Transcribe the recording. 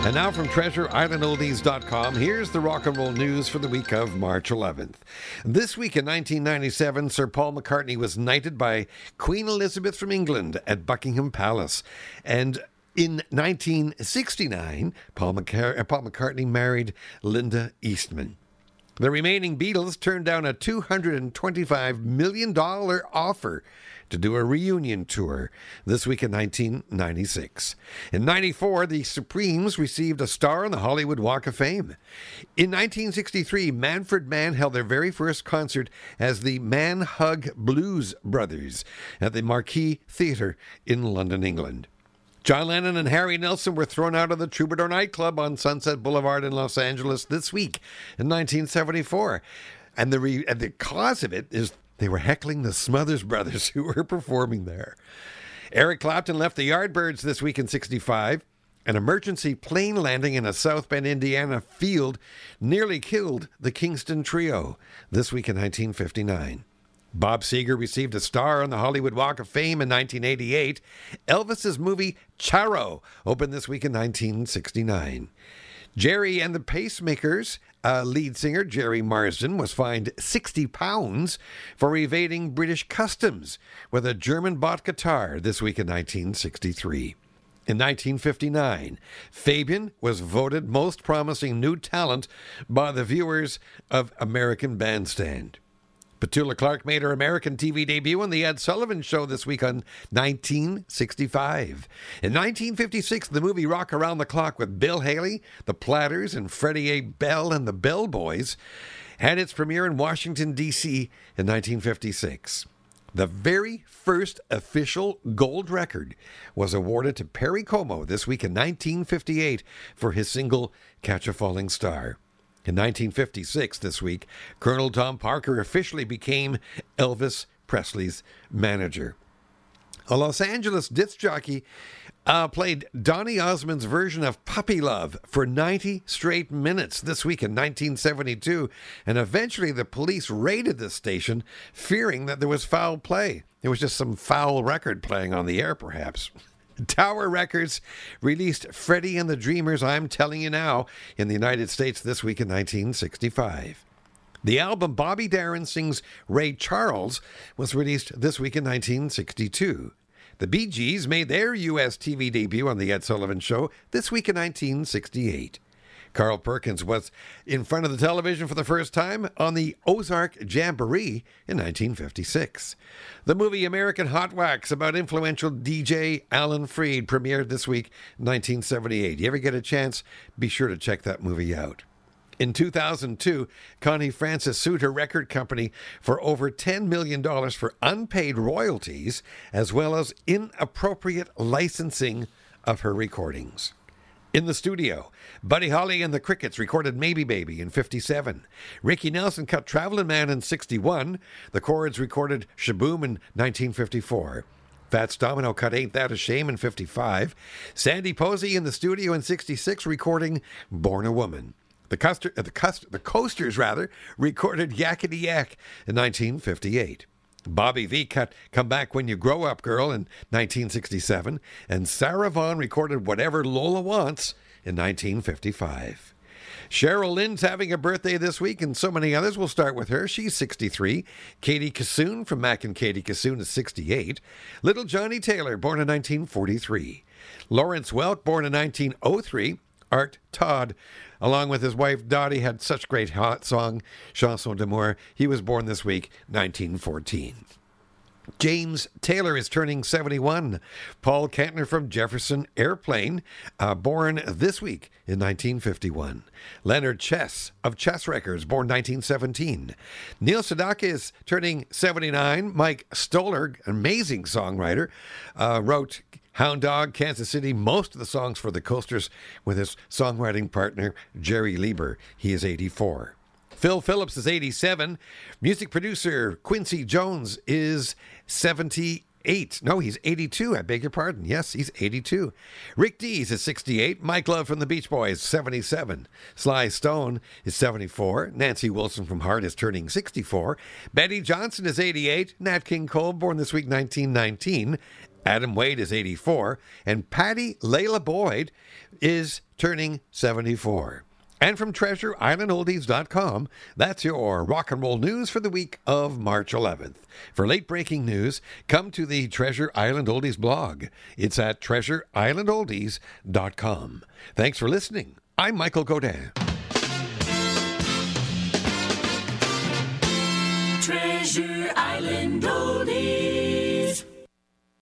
And now from TreasureIslandOldies.com, here's the rock and roll news for the week of March 11th. This week in 1997, Sir Paul McCartney was knighted by Queen Elizabeth from England at Buckingham Palace. And in 1969, Paul McCartney married Linda Eastman. The remaining Beatles turned down a $225 million offer to do a reunion tour this week in 1996. In 94, the Supremes received a star on the Hollywood Walk of Fame. In 1963, Manfred Mann held their very first concert as the Man Hug Blues Brothers at the Marquee Theatre in London, England. John Lennon and Harry Nilsson were thrown out of the Troubadour nightclub on Sunset Boulevard in Los Angeles this week in 1974. And the cause of it is they were heckling the Smothers Brothers who were performing there. Eric Clapton left the Yardbirds this week in 65. An emergency plane landing in a South Bend, Indiana field nearly killed the Kingston Trio this week in 1959. Bob Seger received a star on the Hollywood Walk of Fame in 1988. Elvis's movie Charo opened this week in 1969. Jerry and the Pacemakers lead singer Jerry Marsden was fined £60 for evading British customs with a German-bought guitar this week in 1963. In 1959, Fabian was voted most promising new talent by the viewers of American Bandstand. Petula Clark made her American TV debut on The Ed Sullivan Show this week on 1965. In 1956, the movie Rock Around the Clock with Bill Haley, the Platters, and Freddie A. Bell and the Bell Boys had its premiere in Washington, D.C. in 1956. The very first official gold record was awarded to Perry Como this week in 1958 for his single Catch a Falling Star. In 1956, this week, Colonel Tom Parker officially became Elvis Presley's manager. A Los Angeles disc jockey played Donny Osmond's version of Puppy Love for 90 straight minutes this week in 1972, and eventually the police raided the station, fearing that there was foul play. It was just some foul record playing on the air, perhaps. Tower Records released Freddie and the Dreamers' I'm Telling You Now in the United States this week in 1965. The album Bobby Darin Sings Ray Charles was released this week in 1962. The Bee Gees made their U.S. TV debut on The Ed Sullivan Show this week in 1968. Carl Perkins was in front of the television for the first time on the Ozark Jamboree in 1956. The movie American Hot Wax about influential DJ Alan Freed premiered this week in 1978. You ever get a chance, be sure to check that movie out. In 2002, Connie Francis sued her record company for over $10 million for unpaid royalties, as well as inappropriate licensing of her recordings. In the studio, Buddy Holly and the Crickets recorded Maybe Baby in 57. Ricky Nelson cut Travelin' Man in 61. The Chords recorded Shaboom in 1954. Fats Domino cut Ain't That a Shame in 55. Sandy Posey in the studio in 66 recording Born a Woman. The Coasters recorded Yakety Yak in 1958. Bobby V cut Come Back When You Grow Up Girl in 1967, and Sarah Vaughan recorded Whatever Lola Wants in 1955. Cheryl Lynn's having a birthday this week, and so many others. We'll start with her. She's 63. Katie Kassoon from Mac and Katie Kassoon is 68. Little Johnny Taylor, born in 1943. Lawrence Welk, born in 1903. Art Todd, along with his wife Dottie, had such great hot song, Chanson d'amour. He was born this week, 1914. James Taylor is turning 71. Paul Kantner from Jefferson Airplane, born this week in 1951. Leonard Chess of Chess Records, born 1917. Neil Sedaka is turning 79. Mike Stoller, amazing songwriter, wrote Hound Dog, Kansas City, most of the songs for the Coasters with his songwriting partner, Jerry Lieber. He is 84. Phil Phillips is 87. Music producer Quincy Jones is 78. No, he's 82. I beg your pardon. Yes, he's 82. Rick Dees is 68. Mike Love from the Beach Boys, 77. Sly Stone is 74. Nancy Wilson from Heart is turning 64. Betty Johnson is 88. Nat King Cole, born this week, 1919. Adam Wade is 84, and Patty Layla Boyd is turning 74. And from TreasureIslandOldies.com, that's your rock and roll news for the week of March 11th. For late-breaking news, come to the Treasure Island Oldies blog. It's at TreasureIslandOldies.com. Thanks for listening. I'm Michael Godin. Treasure Island Oldies.